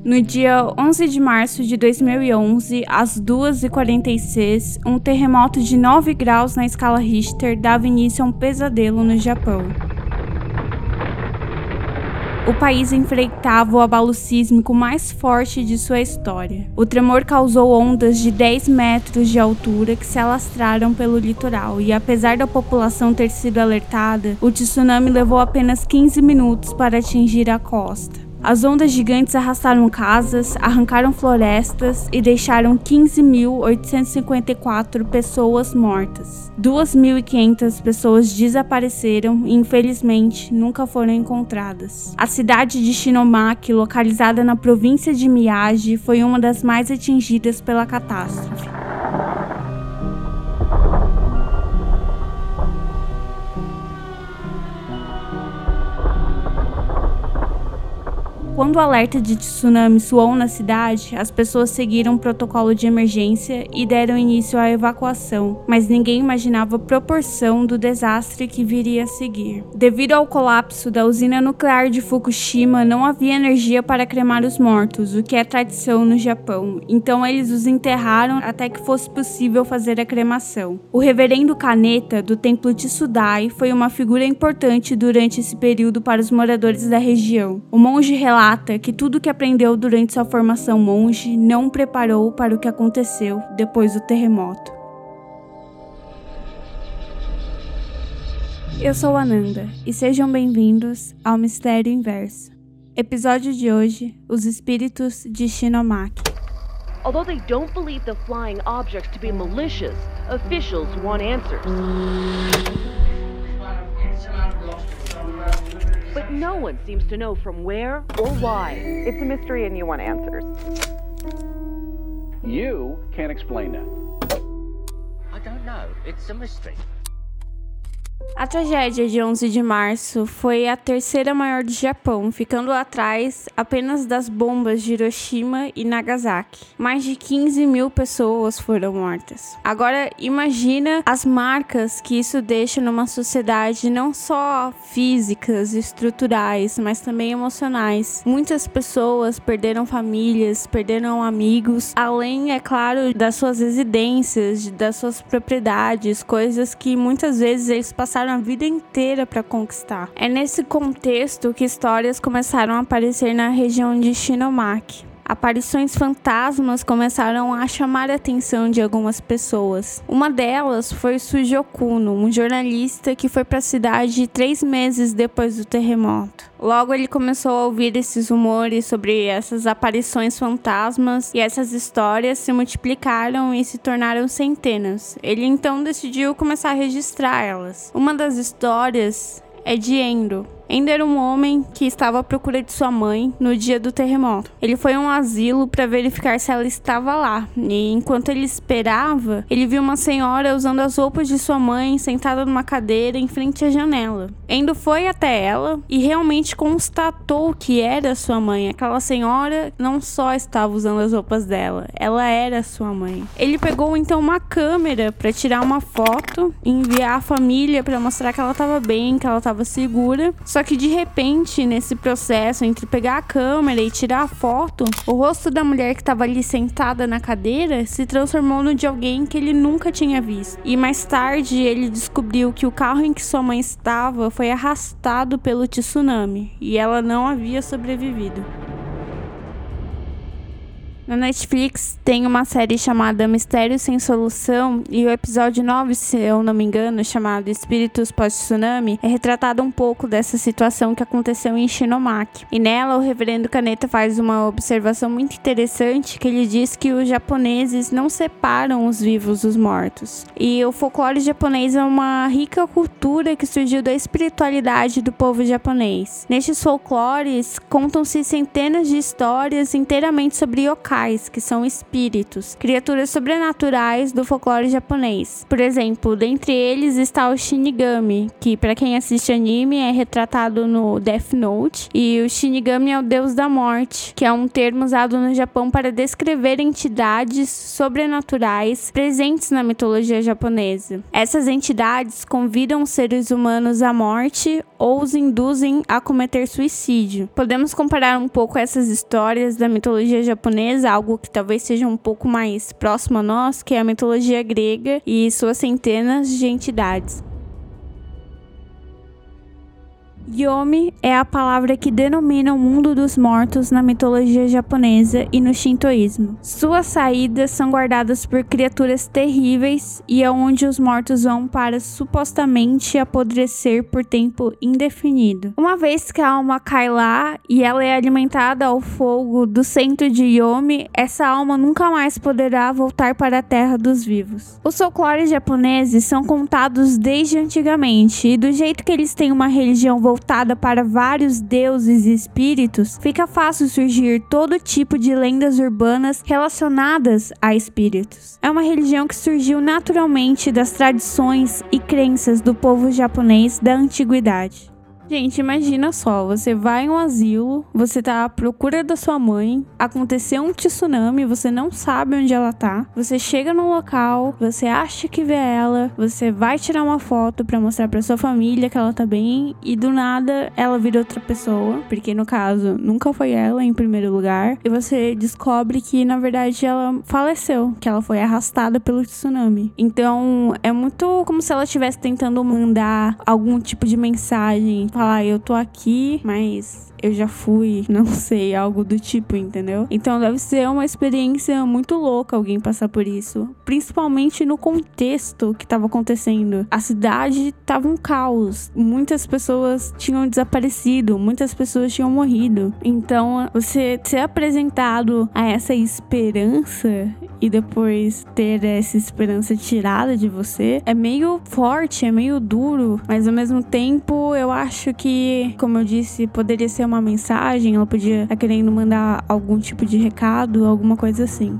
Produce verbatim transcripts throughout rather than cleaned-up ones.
No dia onze de março de dois mil e onze, às duas e quarenta e seis, um terremoto de nove graus na escala Richter dava início a um pesadelo no Japão. O país enfrentava o abalo sísmico mais forte de sua história. O tremor causou ondas de dez metros de altura que se alastraram pelo litoral, e apesar da população ter sido alertada, o tsunami levou apenas quinze minutos para atingir a costa. As ondas gigantes arrastaram casas, arrancaram florestas e deixaram quinze mil oitocentas e cinquenta e quatro pessoas mortas. duas mil e quinhentas pessoas desapareceram e, infelizmente, nunca foram encontradas. A cidade de Shinomaki, localizada na província de Miyagi, foi uma das mais atingidas pela catástrofe. Quando o alerta de tsunami soou na cidade, as pessoas seguiram um protocolo de emergência e deram início à evacuação, mas ninguém imaginava a proporção do desastre que viria a seguir. Devido ao colapso da usina nuclear de Fukushima, não havia energia para cremar os mortos, o que é tradição no Japão, então eles os enterraram até que fosse possível fazer a cremação. O reverendo Kaneta, do templo Tsudai, foi uma figura importante durante esse período para os moradores da região. O monge relata que tudo que aprendeu durante sua formação monge não o preparou para o que aconteceu depois do terremoto. Eu sou Ananda e sejam bem-vindos ao Mistério Inverso. Episódio de hoje: Os Espíritos de Shinomaki. Although they don't believe the flying objects to be malicious, officials want answers. But no one seems to know from where or why. It's a mystery and you want answers. You can't explain that. I don't know. It's a mystery. A tragédia de onze de março foi a terceira maior do Japão, ficando atrás apenas das bombas de Hiroshima e Nagasaki. Mais de quinze mil pessoas foram mortas. Agora, imagina as marcas que isso deixa numa sociedade não só físicas e estruturais, mas também emocionais. Muitas pessoas perderam famílias, perderam amigos, além, é claro, das suas residências, das suas propriedades, coisas que muitas vezes eles passaram a vida inteira para conquistar. É nesse contexto que histórias começaram a aparecer na região de Shinomaki. Aparições fantasmas começaram a chamar a atenção de algumas pessoas. Uma delas foi Suji Okuno, um jornalista que foi para a cidade três meses depois do terremoto. Logo ele começou a ouvir esses rumores sobre essas aparições fantasmas e essas histórias se multiplicaram e se tornaram centenas. Ele então decidiu começar a registrar elas. Uma das histórias é de Endo. Endo era um homem que estava à procura de sua mãe no dia do terremoto. Ele foi a um asilo para verificar se ela estava lá. E enquanto ele esperava, ele viu uma senhora usando as roupas de sua mãe sentada numa cadeira em frente à janela. Endo foi até ela e realmente constatou que era sua mãe. Aquela senhora não só estava usando as roupas dela, ela era sua mãe. Ele pegou então uma câmera para tirar uma foto e enviar à família para mostrar que ela estava bem, que ela estava segura. Só que de repente, nesse processo entre pegar a câmera e tirar a foto, o rosto da mulher que estava ali sentada na cadeira se transformou no de alguém que ele nunca tinha visto. E mais tarde ele descobriu que o carro em que sua mãe estava foi arrastado pelo tsunami e ela não havia sobrevivido. Na Netflix tem uma série chamada Mistério Sem Solução e o episódio nove, se eu não me engano, chamado Espíritos Pós-Tsunami, é retratado um pouco dessa situação que aconteceu em Shinomaki. E nela o reverendo Kaneta faz uma observação muito interessante, que ele diz que os japoneses não separam os vivos dos mortos. E o folclore japonês é uma rica cultura que surgiu da espiritualidade do povo japonês. Nestes folclores contam-se centenas de histórias inteiramente sobre yokai, locais, que são espíritos, criaturas sobrenaturais do folclore japonês. Por exemplo, dentre eles está o Shinigami, que para quem assiste anime é retratado no Death Note, e o Shinigami é o deus da morte, que é um termo usado no Japão para descrever entidades sobrenaturais presentes na mitologia japonesa. Essas entidades convidam os seres humanos à morte ou os induzem a cometer suicídio. Podemos comparar um pouco essas histórias da mitologia japonesa, algo que talvez seja um pouco mais próximo a nós, que é a mitologia grega e suas centenas de entidades. Yomi é a palavra que denomina o mundo dos mortos na mitologia japonesa e no shintoísmo. Suas saídas são guardadas por criaturas terríveis e é onde os mortos vão para supostamente apodrecer por tempo indefinido. Uma vez que a alma cai lá e ela é alimentada ao fogo do centro de Yomi, essa alma nunca mais poderá voltar para a terra dos vivos. Os folclores japoneses são contados desde antigamente e do jeito que eles têm uma religião voltada voltada para vários deuses e espíritos, fica fácil surgir todo tipo de lendas urbanas relacionadas a espíritos. É uma religião que surgiu naturalmente das tradições e crenças do povo japonês da antiguidade. Gente, imagina só, você vai em um asilo, você tá à procura da sua mãe, aconteceu um tsunami, você não sabe onde ela tá, você chega no local, você acha que vê ela, você vai tirar uma foto pra mostrar pra sua família que ela tá bem e do nada ela vira outra pessoa, porque no caso nunca foi ela em primeiro lugar, e você descobre que na verdade ela faleceu, que ela foi arrastada pelo tsunami. Então é muito como se ela estivesse tentando mandar algum tipo de mensagem, falar, eu tô aqui, mas eu já fui, não sei, algo do tipo, entendeu? Então deve ser uma experiência muito louca alguém passar por isso, principalmente no contexto que tava acontecendo. A cidade tava um caos, muitas pessoas tinham desaparecido, muitas pessoas tinham morrido. Então você ser apresentado a essa esperança e depois ter essa esperança tirada de você é meio forte, é meio duro, mas ao mesmo tempo eu acho que, como eu disse, poderia ser uma mensagem, ela podia estar querendo mandar algum tipo de recado, alguma coisa assim.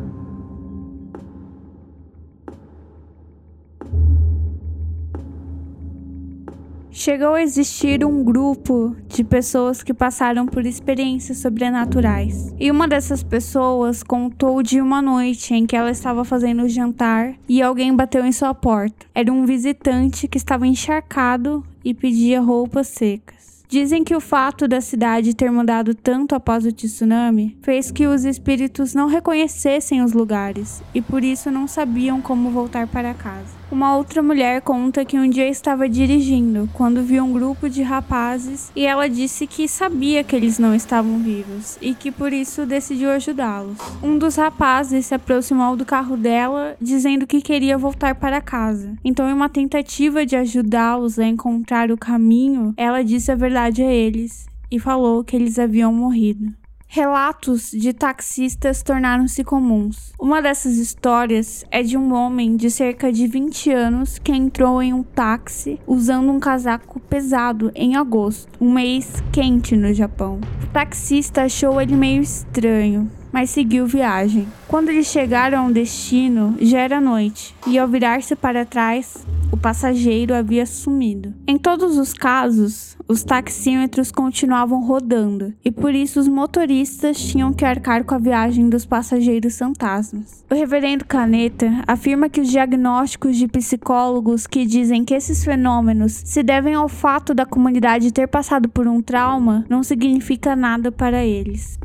Chegou a existir um grupo de pessoas que passaram por experiências sobrenaturais. E uma dessas pessoas contou de uma noite em que ela estava fazendo jantar e alguém bateu em sua porta. Era um visitante que estava encharcado e pedia roupas secas. Dizem que o fato da cidade ter mudado tanto após o tsunami fez que os espíritos não reconhecessem os lugares e por isso não sabiam como voltar para casa. Uma outra mulher conta que um dia estava dirigindo quando viu um grupo de rapazes e ela disse que sabia que eles não estavam vivos e que por isso decidiu ajudá-los. Um dos rapazes se aproximou do carro dela dizendo que queria voltar para casa. Então, em uma tentativa de ajudá-los a encontrar o caminho, ela disse a verdade a eles e falou que eles haviam morrido. Relatos de taxistas tornaram-se comuns. Uma dessas histórias é de um homem de cerca de vinte anos que entrou em um táxi usando um casaco pesado em agosto, um mês quente no Japão. O taxista achou ele meio estranho, mas seguiu viagem. Quando eles chegaram ao destino, já era noite, e ao virar-se para trás, o passageiro havia sumido. Em todos os casos, os taxímetros continuavam rodando, e por isso os motoristas tinham que arcar com a viagem dos passageiros fantasmas. O reverendo Kaneta afirma que os diagnósticos de psicólogos que dizem que esses fenômenos se devem ao fato da comunidade ter passado por um trauma não significa nada para eles.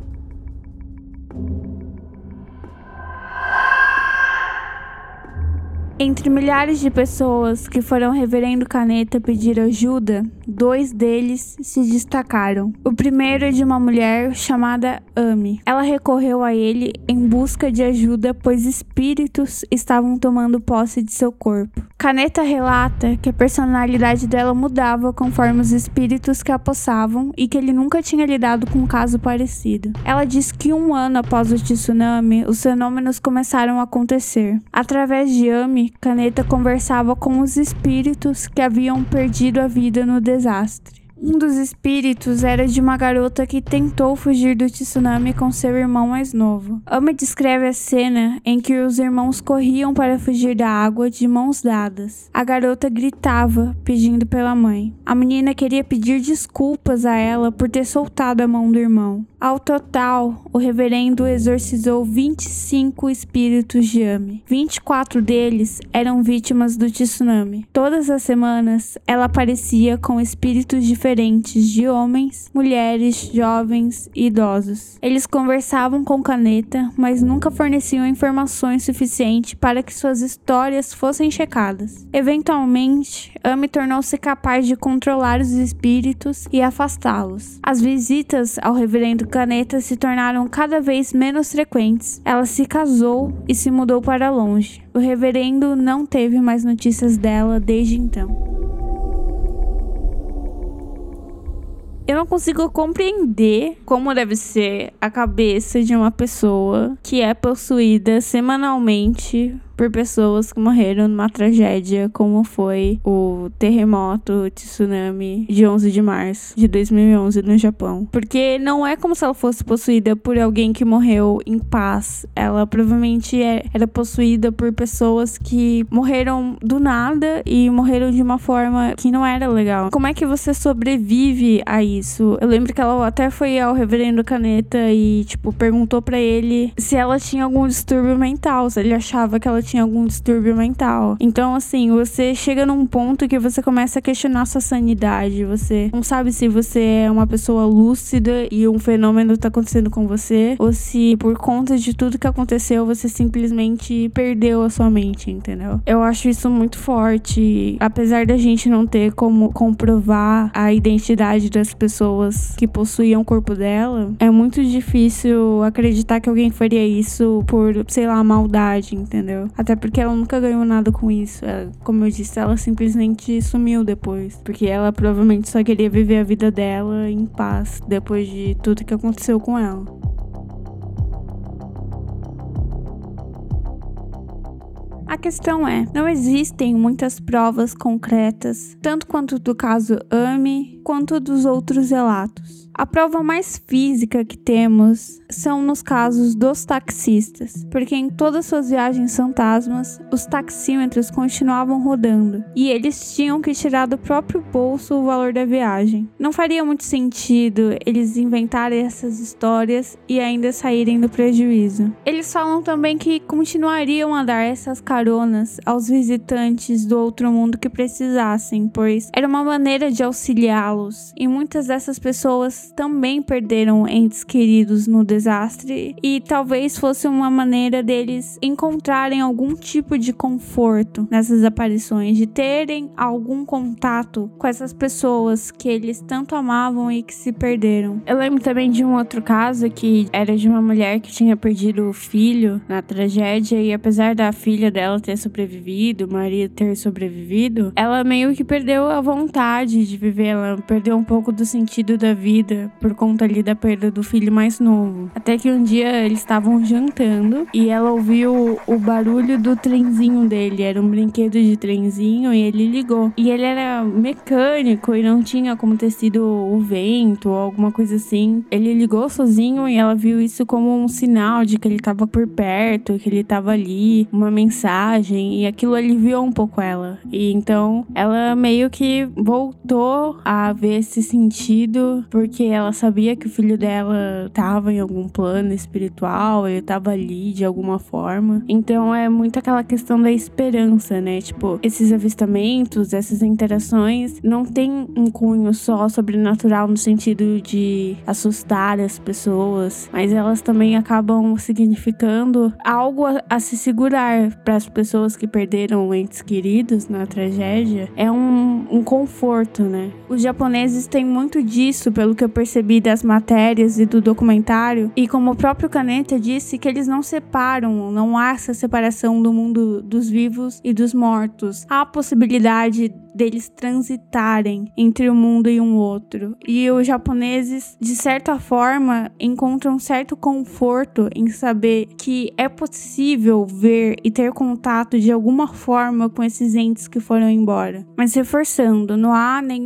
Entre milhares de pessoas que foram ao reverendo Kaneta pedir ajuda, dois deles se destacaram. O primeiro é de uma mulher chamada Ami. Ela recorreu a ele em busca de ajuda, pois espíritos estavam tomando posse de seu corpo. Kaneta relata que a personalidade dela mudava conforme os espíritos que a possavam e que ele nunca tinha lidado com um caso parecido. Ela diz que um ano após o tsunami, os fenômenos começaram a acontecer. Através de Ami, Kaneta conversava com os espíritos que haviam perdido a vida no desastre. Um dos espíritos era de uma garota que tentou fugir do tsunami com seu irmão mais novo. Ame descreve a cena em que os irmãos corriam para fugir da água de mãos dadas. A garota gritava, pedindo pela mãe. A menina queria pedir desculpas a ela por ter soltado a mão do irmão. Ao total, o reverendo exorcizou vinte e cinco espíritos de Ame. vinte e quatro deles eram vítimas do tsunami. Todas as semanas, ela aparecia com espíritos diferentes de homens, mulheres, jovens e idosos. Eles conversavam com caneta, mas nunca forneciam informações suficientes para que suas histórias fossem checadas. Eventualmente, Ame tornou-se capaz de controlar os espíritos e afastá-los. As visitas ao reverendo Caneta se tornaram cada vez menos frequentes. Ela se casou e se mudou para longe. O reverendo não teve mais notícias dela desde então. Eu não consigo compreender como deve ser a cabeça de uma pessoa que é possuída semanalmente por pessoas que morreram numa tragédia como foi o terremoto, o tsunami de onze de março de dois mil e onze no Japão. Porque não é como se ela fosse possuída por alguém que morreu em paz. Ela provavelmente é, era possuída por pessoas que morreram do nada e morreram de uma forma que não era legal. Como é que você sobrevive a isso? Eu lembro que ela até foi ao reverendo Caneta e, tipo, perguntou pra ele se ela tinha algum distúrbio mental, se ele achava que ela tinha algum distúrbio mental. Então, assim, você chega num ponto que você começa a questionar sua sanidade. Você não sabe se você é uma pessoa lúcida e um fenômeno tá acontecendo com você, ou se por conta de tudo que aconteceu, você simplesmente perdeu a sua mente, entendeu? Eu acho isso muito forte. Apesar da gente não ter como comprovar a identidade das pessoas que possuíam o corpo dela, é muito difícil acreditar que alguém faria isso por, sei lá, maldade, entendeu? Até porque ela nunca ganhou nada com isso. Ela, como eu disse, ela simplesmente sumiu depois. Porque ela provavelmente só queria viver a vida dela em paz depois de tudo que aconteceu com ela. A questão é, não existem muitas provas concretas, tanto quanto do caso Ame, quanto dos outros relatos. A prova mais física que temos são nos casos dos taxistas, porque em todas suas viagens fantasmas, os taxímetros continuavam rodando, e eles tinham que tirar do próprio bolso o valor da viagem. Não faria muito sentido eles inventarem essas histórias e ainda saírem do prejuízo. Eles falam também que continuariam a dar essas caronas aos visitantes do outro mundo que precisassem, pois era uma maneira de auxiliá-los, e muitas dessas pessoas também perderam entes queridos no desastre, e talvez fosse uma maneira deles encontrarem algum tipo de conforto nessas aparições, de terem algum contato com essas pessoas que eles tanto amavam e que se perderam. Eu lembro também de um outro caso que era de uma mulher que tinha perdido o filho na tragédia, e apesar da filha dela ter sobrevivido, o marido ter sobrevivido, ela meio que perdeu a vontade de viver, ela perdeu um pouco do sentido da vida por conta ali da perda do filho mais novo. Até que um dia eles estavam jantando e ela ouviu o barulho do trenzinho dele. Era um brinquedo de trenzinho e ele ligou. E ele era mecânico e não tinha como ter sido o vento ou alguma coisa assim. Ele ligou sozinho e ela viu isso como um sinal de que ele estava por perto, que ele estava ali, uma mensagem, e aquilo aliviou um pouco ela. E então ela meio que voltou a ver esse sentido, porque ela sabia que o filho dela estava em algum plano espiritual, ele estava ali de alguma forma. Então é muito aquela questão da esperança, né? Tipo, esses avistamentos, essas interações não tem um cunho só sobrenatural no sentido de assustar as pessoas, mas elas também acabam significando algo a, a se segurar para as pessoas que perderam entes queridos na tragédia. É um, um conforto, né? Os japoneses têm muito disso, pelo que eu percebi das matérias e do documentário, e como o próprio Caneta disse, que eles não separam, não há essa separação do mundo dos vivos e dos mortos. Há a possibilidade deles transitarem entre um mundo e um outro. E os japoneses, de certa forma, encontram um certo conforto em saber que é possível ver e ter contato de alguma forma com esses entes que foram embora. Mas reforçando, não há nenhuma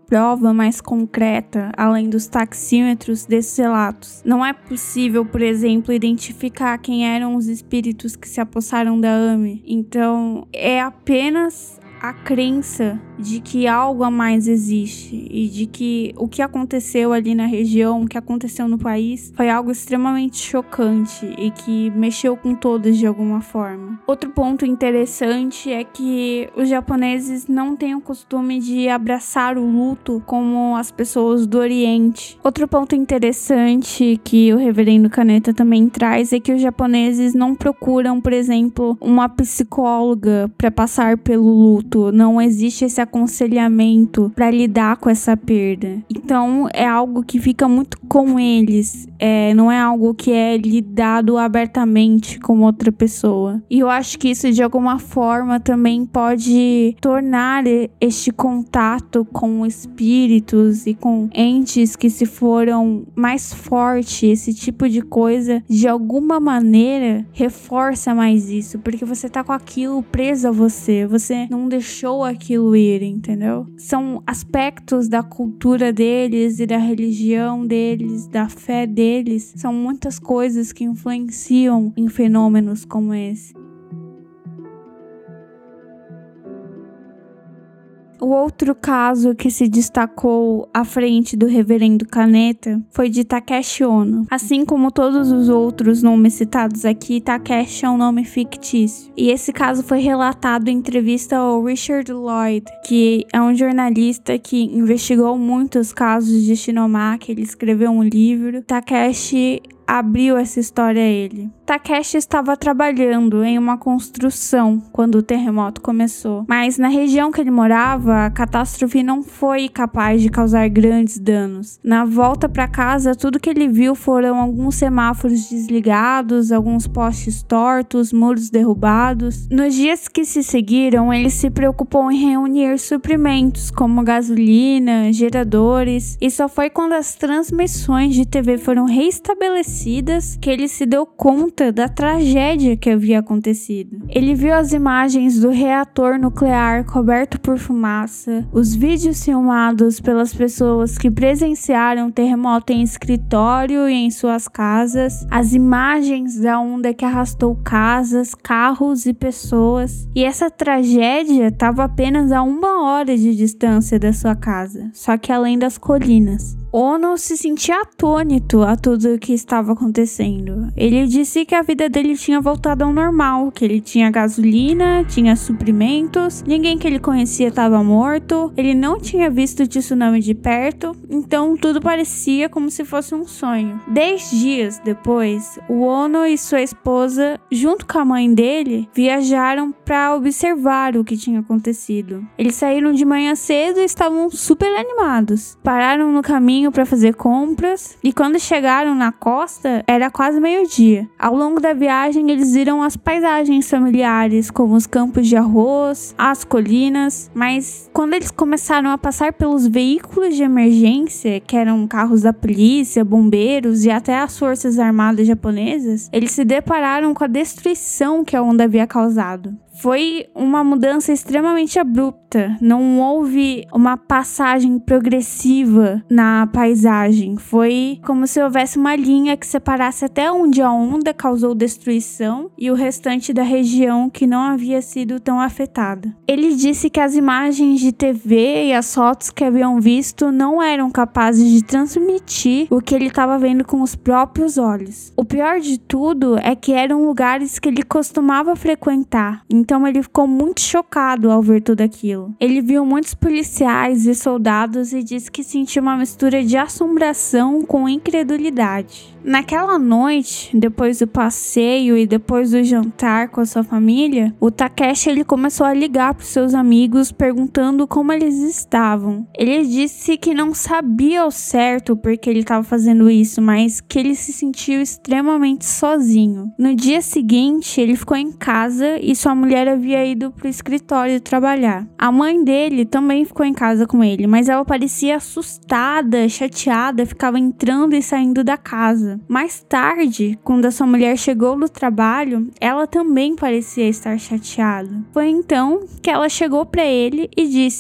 prova mais concreta, além dos taxímetros, desses relatos. Não é possível, por exemplo, identificar quem eram os espíritos que se apossaram da Amy. Então, é apenas a crença de que algo a mais existe e de que o que aconteceu ali na região, o que aconteceu no país, foi algo extremamente chocante e que mexeu com todos de alguma forma. Outro ponto interessante é que os japoneses não têm o costume de abraçar o luto como as pessoas do Oriente. Outro ponto interessante que o Reverendo Kaneta também traz é que os japoneses não procuram, por exemplo, uma psicóloga para passar pelo luto. Não existe esse aconselhamento para lidar com essa perda. Então é algo que fica muito com eles, é, não é algo que é lidado abertamente com outra pessoa. E eu acho que isso de alguma forma também pode tornar este contato com espíritos e com entes que se foram mais forte. Esse tipo de coisa de alguma maneira reforça mais isso, porque você tá com aquilo preso a você, você não deixou aquilo ir, entendeu? São aspectos da cultura deles e da religião deles, da fé deles. São muitas coisas que influenciam em fenômenos como esse. O outro caso que se destacou à frente do Reverendo Kaneta foi de Takeshi Ono. Assim como todos os outros nomes citados aqui, Takeshi é um nome fictício. E esse caso foi relatado em entrevista ao Richard Lloyd, que é um jornalista que investigou muitos casos de Shinomaki. Ele escreveu um livro. Takeshi abriu essa história a ele. Takeshi estava trabalhando em uma construção quando o terremoto começou, mas na região que ele morava, a catástrofe não foi capaz de causar grandes danos. Na volta para casa, tudo que ele viu foram alguns semáforos desligados, alguns postes tortos, muros derrubados. Nos dias que se seguiram, ele se preocupou em reunir suprimentos como gasolina, geradores, e só foi quando as transmissões de T V foram reestabelecidas que ele se deu conta da tragédia que havia acontecido. Ele viu as imagens do reator nuclear coberto por fumaça, os vídeos filmados pelas pessoas que presenciaram o terremoto em escritório e em suas casas, as imagens da onda que arrastou casas, carros e pessoas. E essa tragédia estava apenas a uma hora de distância da sua casa, só que além das colinas. Ono se sentia atônito a tudo o que estava acontecendo. Ele disse que a vida dele tinha voltado ao normal, que ele tinha gasolina, tinha suprimentos, ninguém que ele conhecia estava morto, ele não tinha visto o tsunami de perto, então tudo parecia como se fosse um sonho. Dez dias depois, o Ono e sua esposa, junto com a mãe dele, viajaram para observar o que tinha acontecido. Eles saíram de manhã cedo e estavam super animados. Pararam no caminho para fazer compras e quando chegaram na costa era quase meio-dia. Ao longo da viagem eles viram as paisagens familiares como os campos de arroz, as colinas, mas quando eles começaram a passar pelos veículos de emergência, que eram carros da polícia, bombeiros e até as forças armadas japonesas, eles se depararam com a destruição que a onda havia causado. Foi uma mudança extremamente abrupta, não houve uma passagem progressiva na paisagem, foi como se houvesse uma linha que separasse até onde a onda causou destruição e o restante da região que não havia sido tão afetada. Ele disse que as imagens de T V e as fotos que haviam visto não eram capazes de transmitir o que ele estava vendo com os próprios olhos. O pior de tudo é que eram lugares que ele costumava frequentar, então ele ficou muito chocado ao ver tudo aquilo. Ele viu muitos policiais e soldados e disse que sentiu uma mistura de assombração com incredulidade. Naquela noite, depois do passeio e depois do jantar com a sua família, o Takeshi ele começou a ligar para os seus amigos perguntando como eles estavam. Ele disse que não sabia ao certo porque ele estava fazendo isso, mas que ele se sentiu extremamente sozinho. No dia seguinte, ele ficou em casa e sua mulher havia ido para o escritório trabalhar. A mãe dele também ficou em casa com ele, mas ela parecia assustada, chateada, ficava entrando e saindo da casa. Mais tarde, quando a sua mulher chegou do trabalho, ela também parecia estar chateada. Foi então que ela chegou para ele e disse: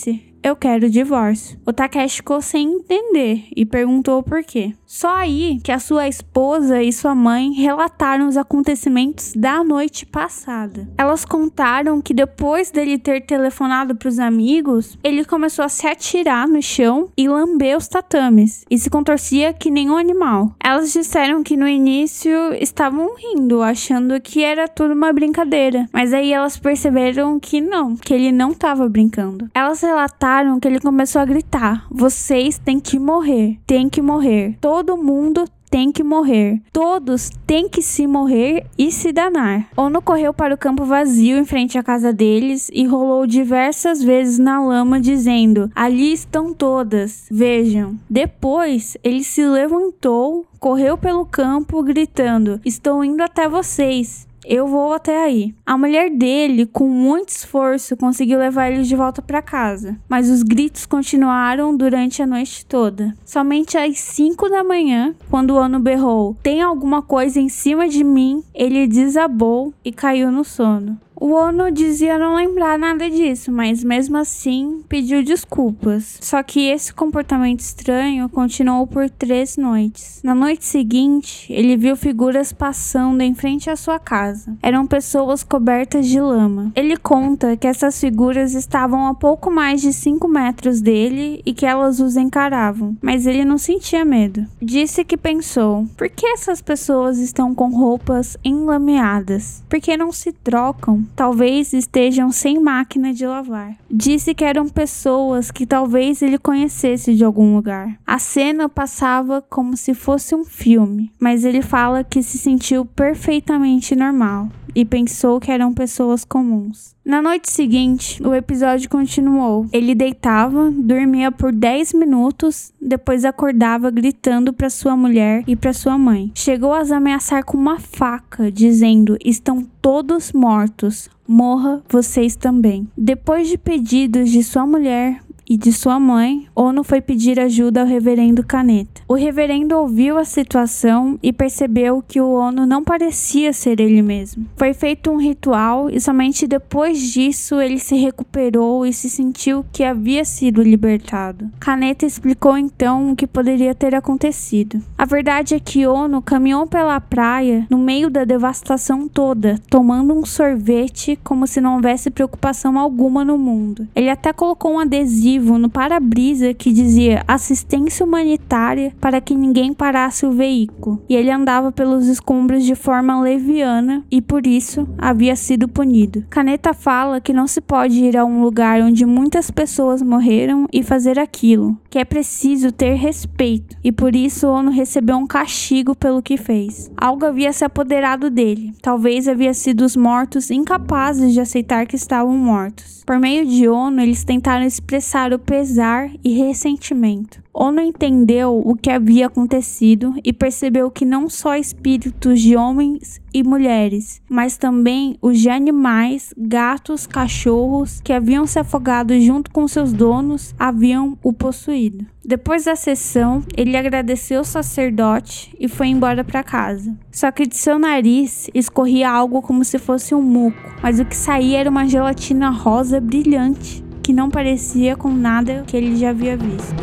eu quero o divórcio. O Takeshi ficou sem entender e perguntou por quê. Só aí que a sua esposa e sua mãe relataram os acontecimentos da noite passada. Elas contaram que depois dele ter telefonado para os amigos, ele começou a se atirar no chão e lamber os tatames e se contorcia que nem um animal. Elas disseram que no início estavam rindo, achando que era tudo uma brincadeira, mas aí elas perceberam que não, que ele não estava brincando. Elas relataram que ele começou a gritar: vocês têm que morrer, têm que morrer, todo mundo tem que morrer. Todos têm que se morrer e se danar. Ono correu para o campo vazio em frente à casa deles e rolou diversas vezes na lama dizendo: ali estão todas, vejam. Depois ele se levantou, correu pelo campo gritando: estou indo até vocês. Eu vou até aí. A mulher dele, com muito esforço, conseguiu levar ele de volta para casa, mas os gritos continuaram durante a noite toda. Somente às cinco da manhã, quando Ono berrou: tem alguma coisa em cima de mim, ele desabou e caiu no sono. O Ono dizia não lembrar nada disso, mas mesmo assim pediu desculpas. Só que esse comportamento estranho continuou por três noites. Na noite seguinte, ele viu figuras passando em frente à sua casa. Eram pessoas cobertas de lama. Ele conta que essas figuras estavam a pouco mais de cinco metros dele e que elas os encaravam, mas ele não sentia medo. Disse que pensou: por que essas pessoas estão com roupas enlameadas? Por que não se trocam? Talvez estejam sem máquina de lavar. Disse que eram pessoas que talvez ele conhecesse de algum lugar. A cena passava como se fosse um filme, mas ele fala que se sentiu perfeitamente normal e pensou que eram pessoas comuns. Na noite seguinte, o episódio continuou. Ele deitava, dormia por dez minutos, depois acordava gritando para sua mulher e para sua mãe. Chegou a as ameaçar com uma faca, dizendo: estão todos mortos, morra vocês também. Depois de pedidos de sua mulher e de sua mãe, Ono foi pedir ajuda ao reverendo Kaneta. O reverendo ouviu a situação e percebeu que o Ono não parecia ser ele mesmo. Foi feito um ritual e somente depois disso ele se recuperou e se sentiu que havia sido libertado. Kaneta explicou então o que poderia ter acontecido. A verdade é que Ono caminhou pela praia no meio da devastação toda, tomando um sorvete como se não houvesse preocupação alguma no mundo. Ele até colocou um adesivo no para-brisa que dizia assistência humanitária para que ninguém parasse o veículo, e ele andava pelos escombros de forma leviana e por isso havia sido punido. Kaneta fala que não se pode ir a um lugar onde muitas pessoas morreram e fazer aquilo, que é preciso ter respeito, e por isso Ono recebeu um castigo pelo que fez. Algo havia se apoderado dele, talvez havia sido os mortos incapazes de aceitar que estavam mortos. Por meio de Ono, eles tentaram expressar o pesar e ressentimento. Ono entendeu o que havia acontecido e percebeu que não só espíritos de homens e mulheres, mas também os de animais, gatos, cachorros que haviam se afogado junto com seus donos haviam o possuído. Depois da sessão, ele agradeceu o sacerdote e foi embora para casa. Só que de seu nariz escorria algo como se fosse um muco, mas o que saía era uma gelatina rosa brilhante, que não parecia com nada que ele já havia visto.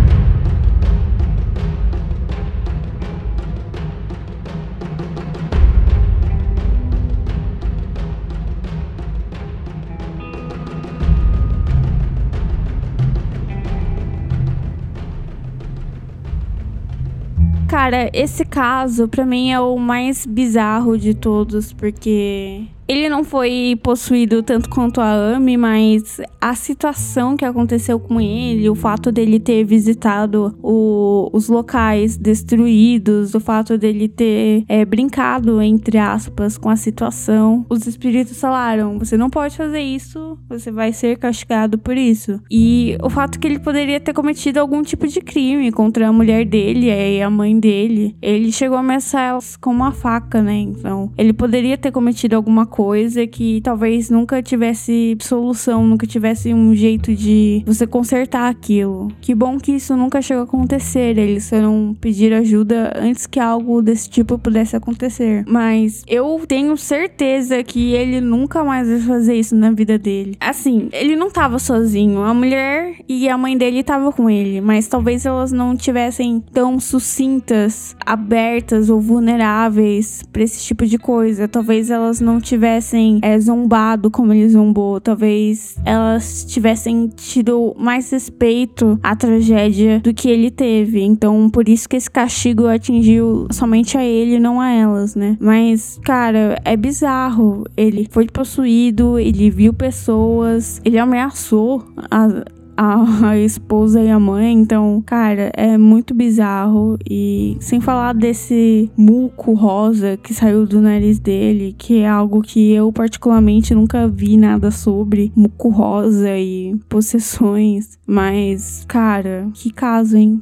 Cara, esse caso pra mim é o mais bizarro de todos, porque ele não foi possuído tanto quanto a Amy, mas a situação que aconteceu com ele, o fato dele ter visitado o, os locais destruídos, o fato dele ter é, brincado, entre aspas, com a situação. Os espíritos falaram: você não pode fazer isso, você vai ser castigado por isso. E o fato que ele poderia ter cometido algum tipo de crime contra a mulher dele e a mãe dele. Ele chegou a ameaçar elas com uma faca, né? Então, ele poderia ter cometido alguma coisa coisa que talvez nunca tivesse solução, nunca tivesse um jeito de você consertar aquilo. Que bom que isso nunca chegou a acontecer, eles foram pedir ajuda antes que algo desse tipo pudesse acontecer. Mas eu tenho certeza que ele nunca mais vai fazer isso na vida dele. Assim, ele não tava sozinho, a mulher e a mãe dele estavam com ele, mas talvez elas não tivessem tão sucintas, abertas ou vulneráveis pra esse tipo de coisa. Talvez elas não tivessem é, zombado como ele zombou. Talvez elas tivessem tido mais respeito à tragédia do que ele teve. Então, por isso que esse castigo atingiu somente a ele, não a elas, né? Mas, cara, é bizarro. Ele foi possuído, ele viu pessoas, ele ameaçou a... A, a esposa e a mãe. Então, cara, é muito bizarro. E sem falar desse muco rosa que saiu do nariz dele, que é algo que eu particularmente nunca vi nada sobre muco rosa e possessões. Mas, cara, que caso, hein?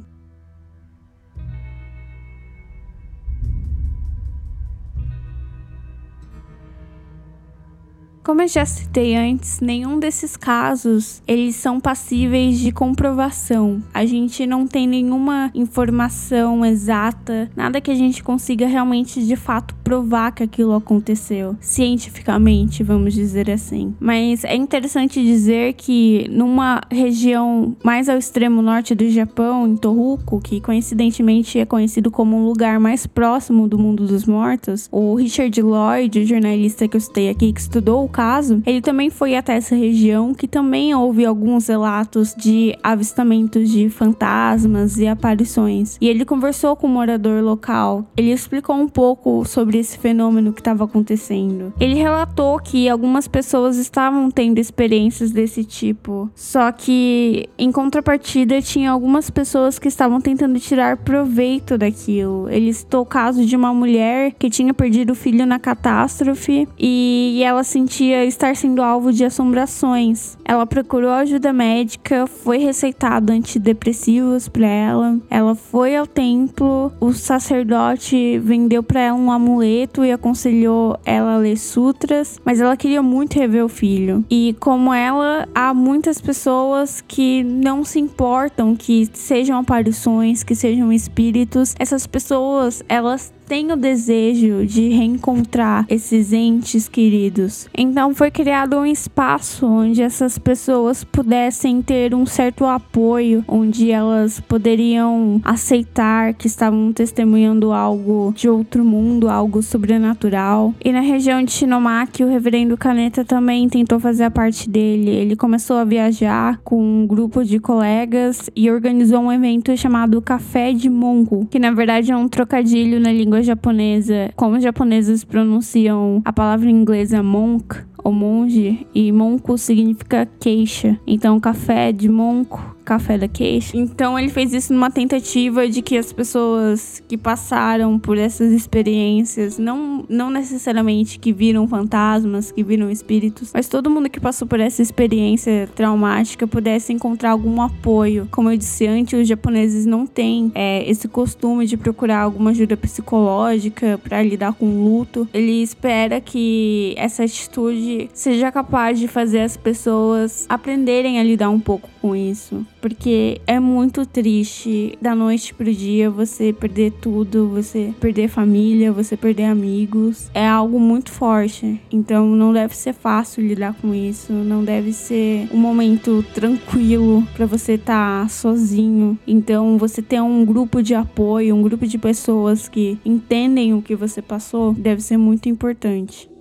Como eu já citei antes, nenhum desses casos, eles são passíveis de comprovação. A gente não tem nenhuma informação exata, nada que a gente consiga realmente, de fato, provar que aquilo aconteceu. Cientificamente, vamos dizer assim. Mas é interessante dizer que numa região mais ao extremo norte do Japão, em Tohoku, que coincidentemente é conhecido como um lugar mais próximo do mundo dos mortos, o Richard Lloyd, o jornalista que eu citei aqui, que estudou o caso, ele também foi até essa região, que também houve alguns relatos de avistamentos de fantasmas e aparições. E ele conversou com um morador local. Ele explicou um pouco sobre esse fenômeno que estava acontecendo. Ele relatou que algumas pessoas estavam tendo experiências desse tipo, só que em contrapartida tinha algumas pessoas que estavam tentando tirar proveito daquilo. Ele citou o caso de uma mulher que tinha perdido o filho na catástrofe e ela sentia estar sendo alvo de assombrações. Ela procurou ajuda médica, foi receitado antidepressivos para ela. Ela foi ao templo, o sacerdote vendeu para ela um amuleto e aconselhou ela a ler sutras, mas ela queria muito rever o filho. E como ela, há muitas pessoas que não se importam que sejam aparições, que sejam espíritos. Essas pessoas, elas têm o desejo de reencontrar esses entes queridos. Então foi criado um espaço onde essas pessoas pudessem ter um certo apoio, onde elas poderiam aceitar que estavam testemunhando algo de outro mundo, algo sobrenatural. E na região de Shinomaki, o reverendo Kaneta também tentou fazer a parte dele. Ele começou a viajar com um grupo de colegas e organizou um evento chamado Café de Monko, que na verdade é um trocadilho na língua japonesa, como os japoneses pronunciam a palavra inglesa monk, ou monge, e monko significa queixa. Então, café de monko, café da queixa. Então, ele fez isso numa tentativa de que as pessoas que passaram por essas experiências, não, não necessariamente que viram fantasmas, que viram espíritos, mas todo mundo que passou por essa experiência traumática pudesse encontrar algum apoio. Como eu disse antes, os japoneses não têm é, esse costume de procurar alguma ajuda psicológica para lidar com o luto. Ele espera que essa atitude seja capaz de fazer as pessoas aprenderem a lidar um pouco com isso. Porque é muito triste, da noite pro dia, você perder tudo, você perder família, você perder amigos. É algo muito forte. Então não deve ser fácil lidar com isso. Não deve ser um momento tranquilo pra você estar sozinho. Então você ter um grupo de apoio, um grupo de pessoas que entendem o que você passou, deve ser muito importante.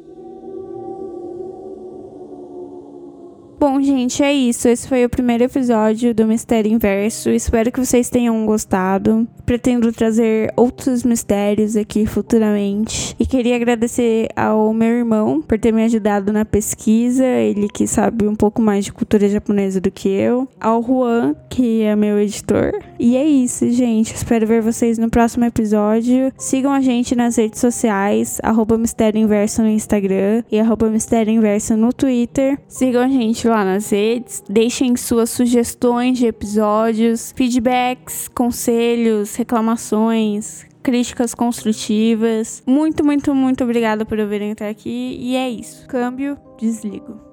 Bom, gente, é isso. Esse foi o primeiro episódio do Mistério Inverso. Espero que vocês tenham gostado. Pretendo trazer outros mistérios aqui futuramente. E queria agradecer ao meu irmão por ter me ajudado na pesquisa. Ele que sabe um pouco mais de cultura japonesa do que eu. Ao Juan, que é meu editor. E é isso, gente. Espero ver vocês no próximo episódio. Sigam a gente nas redes sociais. arroba Mistério Inverso no Instagram. E arroba Mistério Inverso no Twitter. Sigam a gente lá nas redes, deixem suas sugestões de episódios, feedbacks, conselhos, reclamações, críticas construtivas. Muito, muito, muito obrigada por eu virem até aqui. E é isso. Câmbio, desligo.